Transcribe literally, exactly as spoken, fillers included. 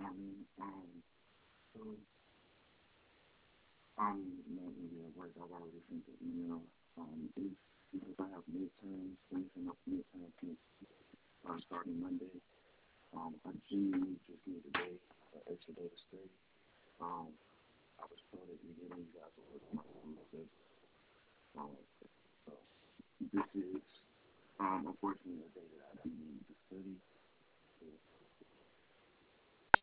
Um, um, so I'm not really at work. I've already sent the email. Um, it's because I have midterms, finishing up midterms next uh, starting Monday. Um, I genuinely just need a day, an extra day to study. Um, I was told at the beginning you guys will work on my school schedule. Um, so this is um, unfortunately a day that I do need to study.